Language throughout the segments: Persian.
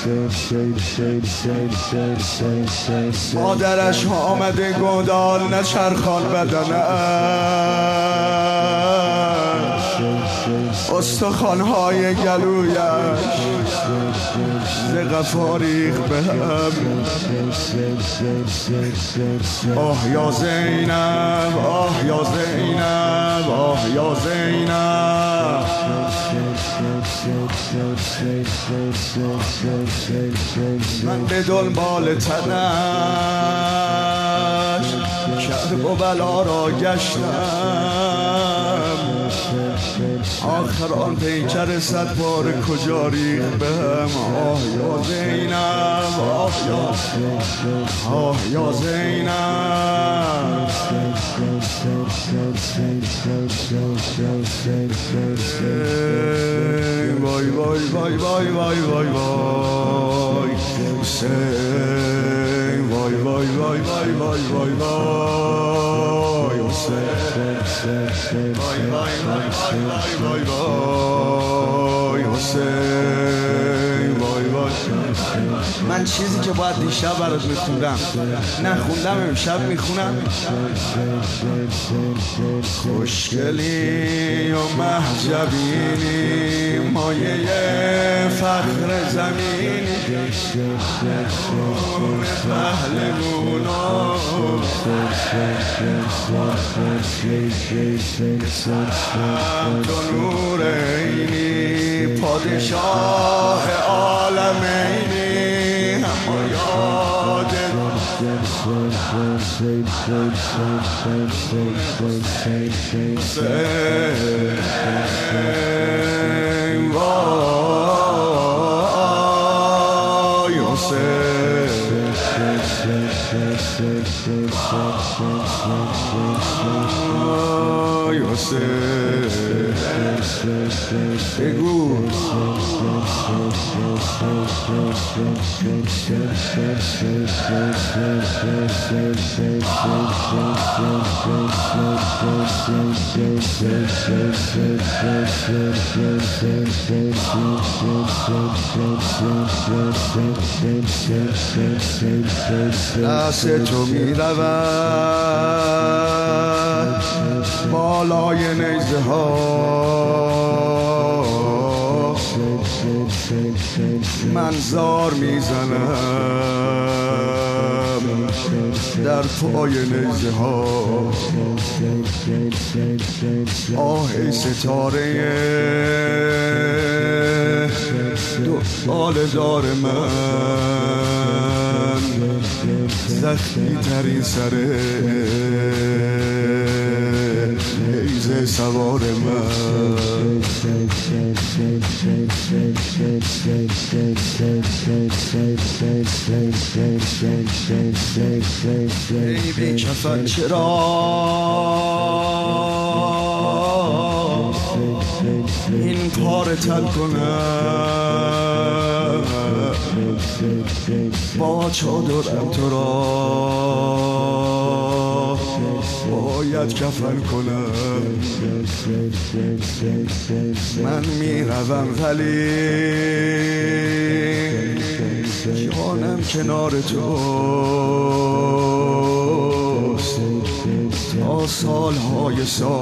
مادرش آمده گودال نچرخان بدنش، استخوان‌های گلویش ز قفا ریخت به هم. آه یا زینب، آه یا زینب، آه یا زینب. من به دنبال تنش کرب و بلا را گشتم، آخر آن پیکر 100 بار کجا ریخت به هم. آه یا زینب، آه یا زینب. وای وای وای وای وای وای وای حسین، وای وای وای وای وای وای وای حسین، وای وای وای وای وای حسین، وای وای. من چیزی که باید دیشب برات میخوندم نخوندم، امشب میخونم. خوشگلی و مهجبینی، مایه فخر زمینی، پهلونا تو نور عینی، پادشاه عالمینی، اما یاد حسین، وای حسین، بگو دست تو می رود بالای نیزه ها، من زار میزنم در پای نیزه ها. آه ای ستاره دنبال دار من، زخمی ترین سره نیزه سوار من. ای بی کفن چرا این پاره تل کنم، با چادرم تو را باید کفن کنم. من میروم ولی جانم کنار توست تا سالهای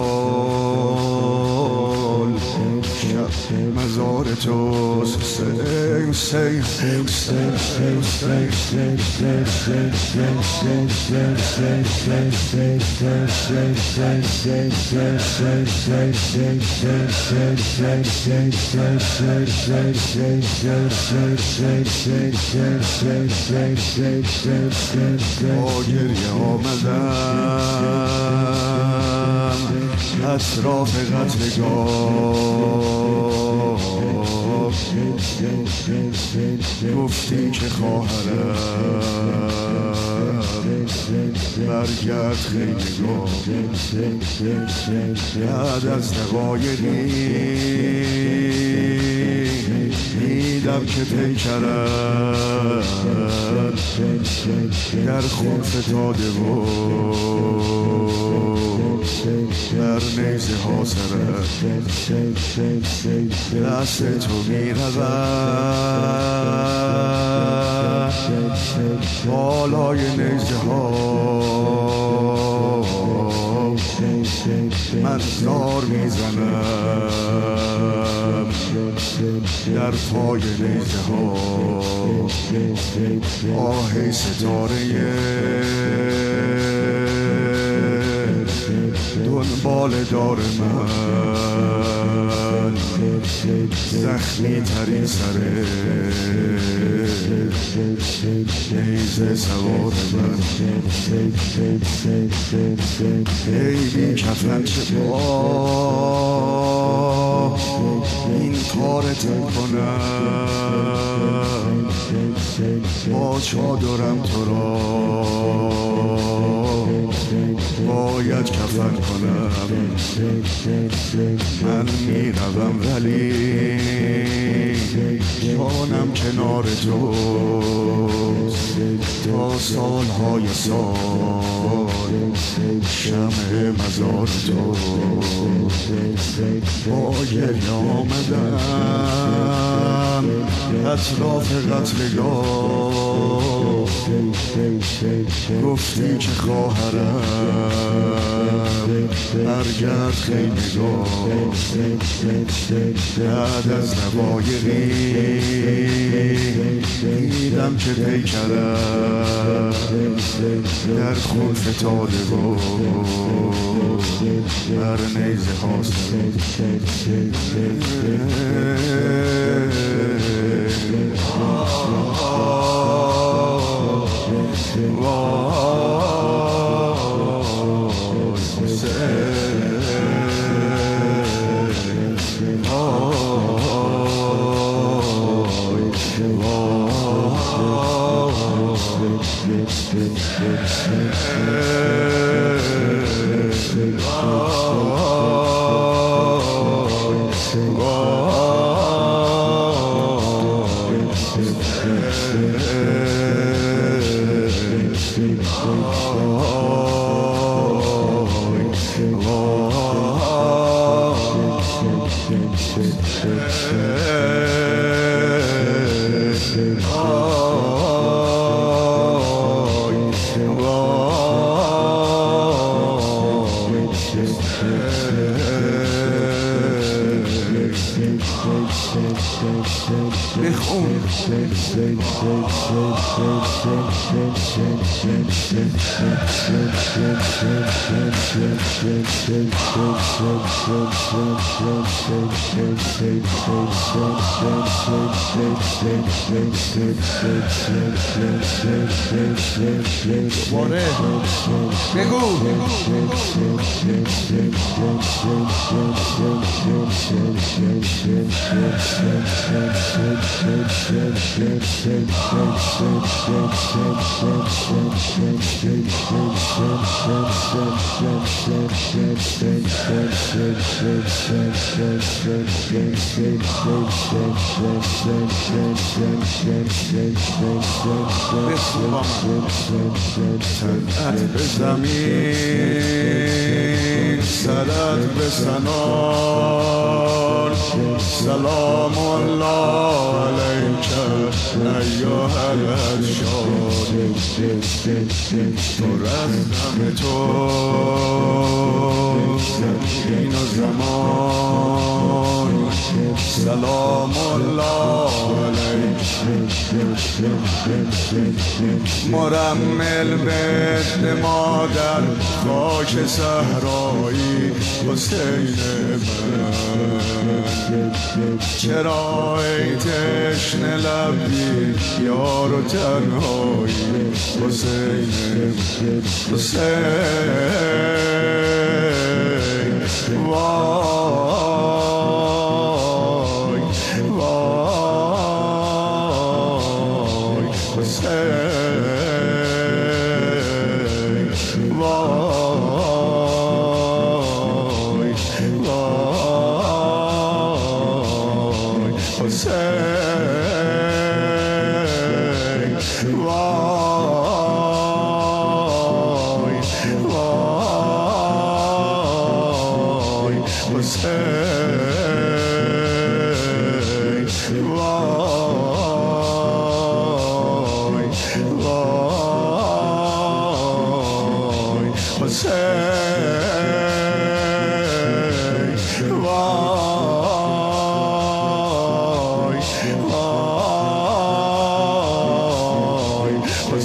سال، مزار توست. حسین حسین حسین با گریه آمدم اطراف قتلگاه، گفتی که خواهرم برگرد خیمگاه. بعد از دقایقی دیدم که پیکرم در خون فتاده و در نیزه ها سرد. دست تو می رود پای نیزه ها من زار میزنم، در پای نیزه ها آه ستاره دنبال دار من، زخمی ترین سره نیزه سوار من. ای بی کفن چه با این کارت کنم، با چادرم تو را باید کفن کنم. من میروم ولی جانم کنار تو تا سالهای سال، شمع مزار تو با گریه آمدم اطراف قتلگاه، گفتی که خواهرم برگرد خیمگاه. بعد از دقایقی دیدم که پیکرم در خون فتاده بود، بر نیزه هاست بگو سرت به زمین، سرت به سنان، سلام الله علیک ایها الارشاد. تو رفتم تو این زمان، سلام الله علیک. مرمل به مادر خاک صحرایی حسین من، چرا ای تشنه لبی یار و تنهایی حسین حسین. وای وای حسین، وای وای حسین، وای وای حسین، وای وای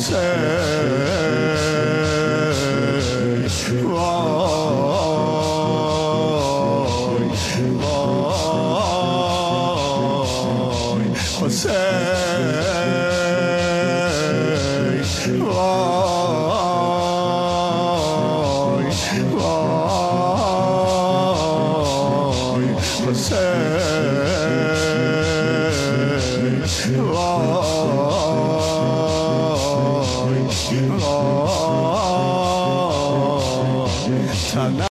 Hussein,